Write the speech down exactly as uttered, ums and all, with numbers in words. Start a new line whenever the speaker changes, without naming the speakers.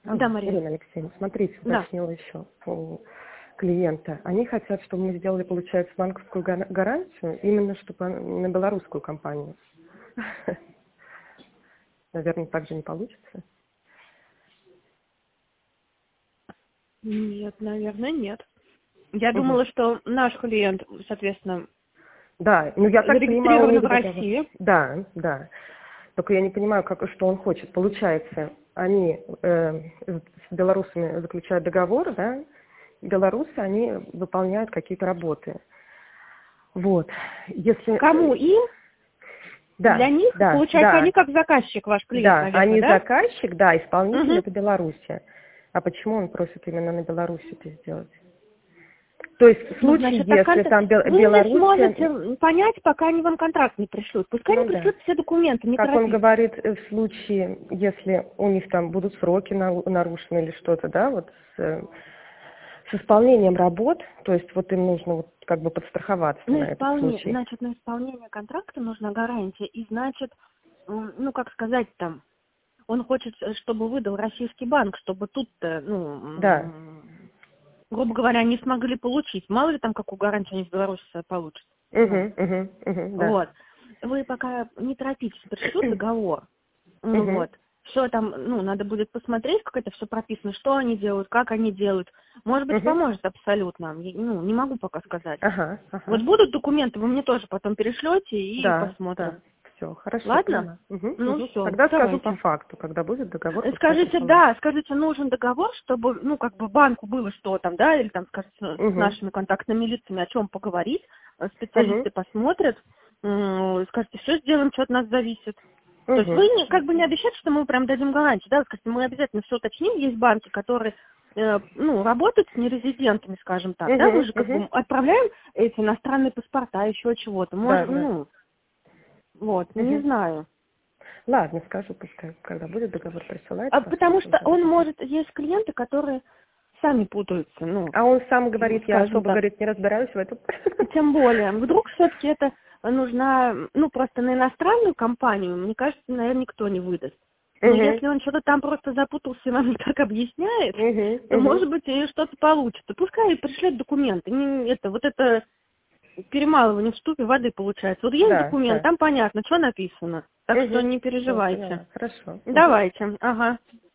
Алло,
Да, Мария.
Ирина Алексеевна, смотрите,
Да.
уточнила еще у клиента. Они хотят, чтобы мы сделали, получается, банковскую гар- гарантию, именно чтобы на белорусскую компанию. Наверное, так же не получится.
Нет, наверное, нет. Я
Угу.
думала, что наш клиент, соответственно,
Да, ну я так понимаю, у
зарегистрирован
них
в
договор.
России.
Да, да. Только я не понимаю, как, что он хочет. Получается, они э, с белорусами заключают договор, да, белорусы, они выполняют какие-то работы. Вот. Если...
Кому? Им? Для
Да,
них?
да,
Получается,
да,
они как заказчик, ваш клиент,
да,
наверное,
они
да?
заказчик, да, исполнитель
Угу.
это Белоруссия. А почему он просит именно на Беларуси это сделать? То есть в
Ну,
случае,
значит, так
если
конт-
там Бел-
вы не
Белоруссия,
сможете понять, пока они вам контракт не пришлют. Пускай они
ну да,
пришлют все документы, не
как он
торопитесь.
говорит, э, в случае, если у них там будут сроки на- нарушены или что-то, да, вот с, э, с исполнением работ, то есть вот им нужно вот как бы подстраховаться
На
на этот
исполнение,
случай.
значит, на исполнение контракта нужна гарантия. И значит, м, ну, как сказать там, он хочет, э, чтобы выдал российский банк, чтобы тут-то, ну,
Да.
м, грубо говоря, не смогли получить. Мало ли там какую гарантию они в Беларуси получат. Ну,
Угу, угу, угу, да.
вот. Вы пока не торопитесь, пришлют договор. Ну
Угу,
вот. Что там, ну, надо будет посмотреть, как это все прописано, что они делают, как они делают. Может быть,
угу.
поможет абсолютно. Я- Ну, не могу пока сказать.
Ага,
Вот
ага.
будут документы, вы мне тоже потом перешлете и
Да, да.
посмотрим.
Все, хорошо,
Ладно?
поняла. Угу,
Ну
угу.
все,
Тогда скажу по
давайте.
факту, когда будет договор, пускай
Скажите,
присылают.
да, скажите, нужен договор, чтобы, ну, как бы банку было что там, да, или там, скажите, с
Угу,
нашими контактными лицами о чем поговорить, э,
угу,
специалисты посмотрят, м, скажете, все сделаем, что от нас зависит. То есть вы
угу.
не, как бы не обещаете, что мы прям дадим гарантию, да, вы скажете, мы обязательно все уточним, есть банки, которые, э, ну, работают с нерезидентами, скажем так, да, мы
Угу,
же как
угу.
бы отправляем эти иностранные паспорта, еще чего-то,
Да,
может,
да.
ну, вот, ну, не
Угу.
знаю.
Ладно, скажу, пускай, когда будет договор присылать,
А потому
посмотрим
что
тогда.
он может, есть клиенты, которые сами путаются, ну,
А он сам говорит, я
скажем
особо,
так.
говорит, не разбираюсь в этом.
Тем более, вдруг все-таки это нужна, ну, просто на иностранную компанию, мне кажется, наверное, никто не выдаст. Но
Угу,
если он что-то там просто запутался и вам не так объясняет,
угу,
то,
угу.
может быть, и что-то получится. Пускай и пришлет документы. Не, это, вот это перемалывание в ступе воды получается. Вот есть
Да,
документ,
да.
там понятно, что написано. Так что
Угу.
не
Все,
переживайте.
поняла. Хорошо. Угу.
Давайте. Ага.